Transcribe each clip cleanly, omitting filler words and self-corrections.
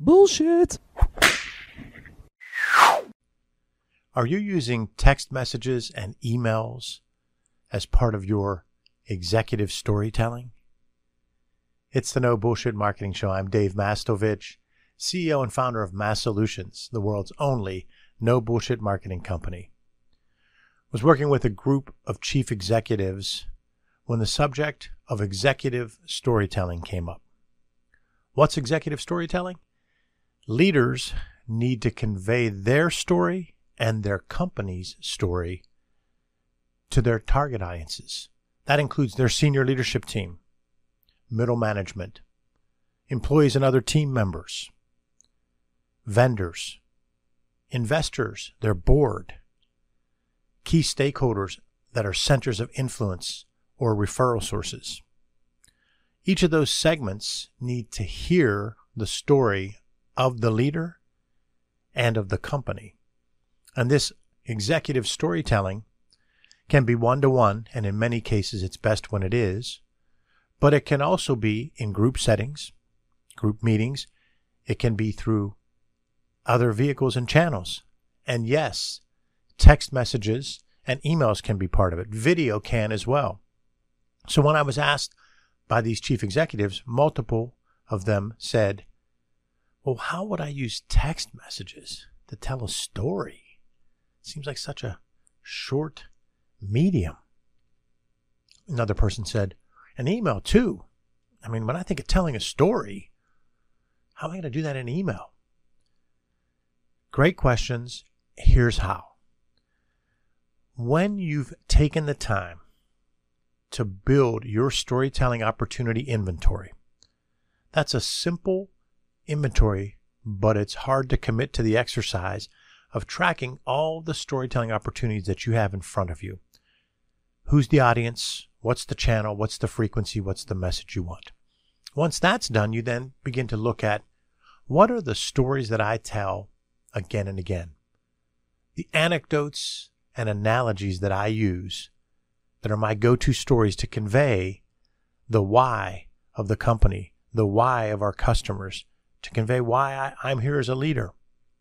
Bullshit. Are you using text messages and emails as part of your executive storytelling? It's the No Bullshit Marketing Show. I'm Dave Mastovich, CEO and founder of Mass Solutions, the world's only no bullshit marketing company. I was working with a group of chief executives when the subject of executive storytelling came up. What's executive storytelling? Leaders need to convey their story and their company's story to their target audiences. That includes their senior leadership team, middle management, employees and other team members, vendors, investors, their board, key stakeholders that are centers of influence or referral sources. Each of those segments need to hear the story of the leader and of the company. And this executive storytelling can be one-to-one, and in many cases it's best when it is, but it can also be in group settings, group meetings. It can be through other vehicles and channels. And yes, text messages and emails can be part of it. Video can as well. So when I was asked by these chief executives, multiple of them said, well, how would I use text messages to tell a story? It seems like such a short medium. Another person said, an email too. I mean, when I think of telling a story, how am I going to do that in email? Great questions. Here's how. When you've taken the time to build your storytelling opportunity inventory, that's a simple inventory, but it's hard to commit to the exercise of tracking all the storytelling opportunities that you have in front of you. Who's the audience? What's the channel? What's the frequency? What's the message you want? Once that's done, you then begin to look at what are the stories that I tell again and again? The anecdotes and analogies that I use that are my go-to stories to convey the why of the company, the why of our customers, to convey why I'm here as a leader.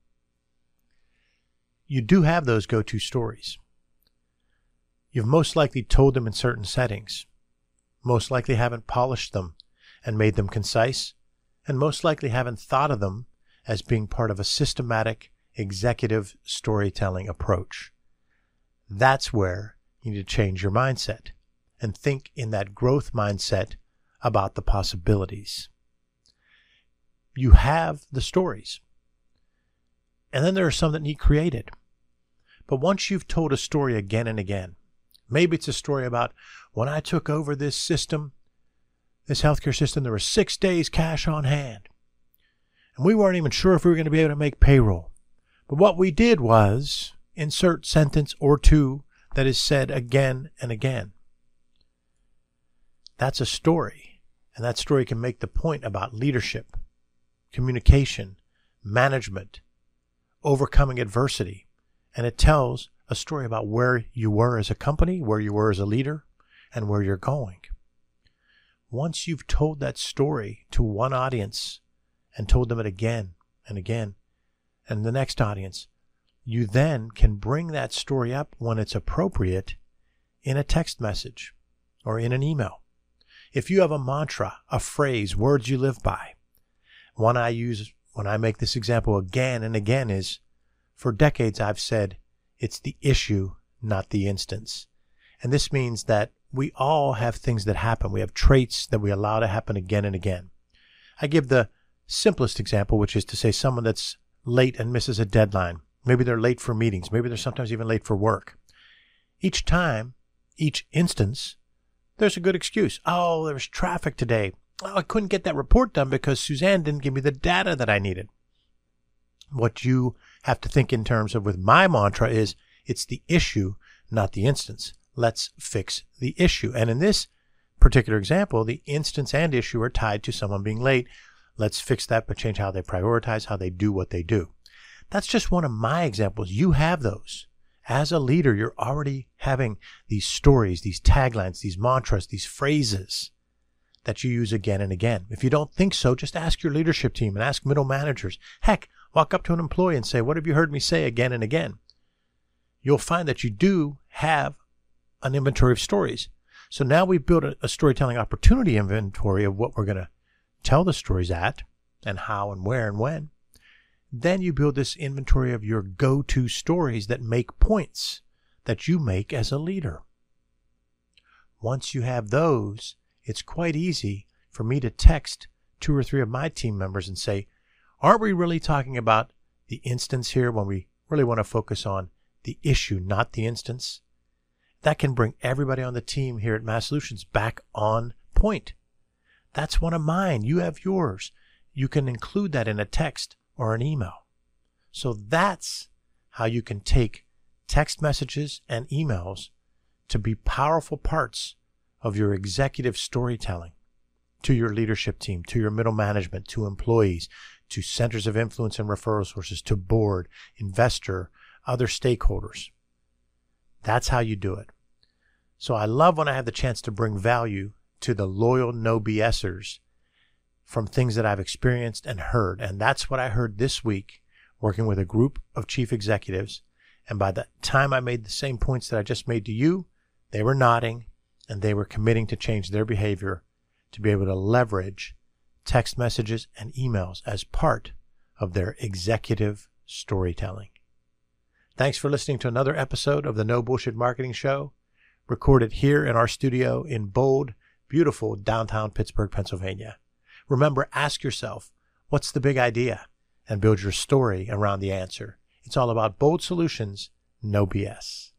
You do have those go-to stories. You've most likely told them in certain settings, most likely haven't polished them and made them concise, and most likely haven't thought of them as being part of a systematic executive storytelling approach. That's where you need to change your mindset and think in that growth mindset about the possibilities. You have the stories, and then there are some that need created. But once you've told a story again and again, maybe it's a story about when I took over this system, this healthcare system, there were 6 days cash on hand. And we weren't even sure if we were going to be able to make payroll. But what we did was insert sentence or two that is said again and again. That's a story. And that story can make the point about leadership, communication, management, overcoming adversity. And it tells a story about where you were as a company, where you were as a leader, and where you're going. Once you've told that story to one audience and told them it again and again, and the next audience, you then can bring that story up when it's appropriate in a text message or in an email. If you have a mantra, a phrase, words you live by, one I use when I make this example again and again is, for decades I've said, it's the issue, not the instance. And this means that we all have things that happen. We have traits that we allow to happen again and again. I give the simplest example, which is to say someone that's late and misses a deadline. Maybe they're late for meetings. Maybe they're sometimes even late for work. Each time, each instance, there's a good excuse. Oh, there was traffic today. Oh, I couldn't get that report done because Suzanne didn't give me the data that I needed. What you have to think in terms of with my mantra is it's the issue, not the instance. Let's fix the issue. And in this particular example, the instance and issue are tied to someone being late. Let's fix that, but change how they prioritize, how they do what they do. That's just one of my examples. You have those. As a leader, you're already having these stories, these taglines, these mantras, these phrases that you use again and again? If you don't think so, just ask your leadership team and ask middle managers. Heck, walk up to an employee and say, what have you heard me say again and again? You'll find that you do have an inventory of stories. So now we've built a storytelling opportunity inventory of what we're going to tell the stories at and how and where and when. Then you build this inventory of your go-to stories that make points that you make as a leader. Once you have those, it's quite easy for me to text 2 or 3 of my team members and say, aren't we really talking about the instance here when we really want to focus on the issue, not the instance? That can bring everybody on the team here at Mass Solutions back on point. That's one of mine. You have yours. You can include that in a text or an email. So that's how you can take text messages and emails to be powerful parts of your executive storytelling to your leadership team, to your middle management, to employees, to centers of influence and referral sources, to board, investor, other stakeholders. That's how you do it. So I love when I have the chance to bring value to the loyal no BSers from things that I've experienced and heard. And that's what I heard this week working with a group of chief executives. And by the time I made the same points that I just made to you, they were nodding and they were committing to change their behavior to be able to leverage text messages and emails as part of their executive storytelling. Thanks for listening to another episode of the No Bullshit Marketing Show, recorded here in our studio in bold, beautiful downtown Pittsburgh, Pennsylvania. Remember, ask yourself, what's the big idea? And build your story around the answer. It's all about bold solutions, no BS.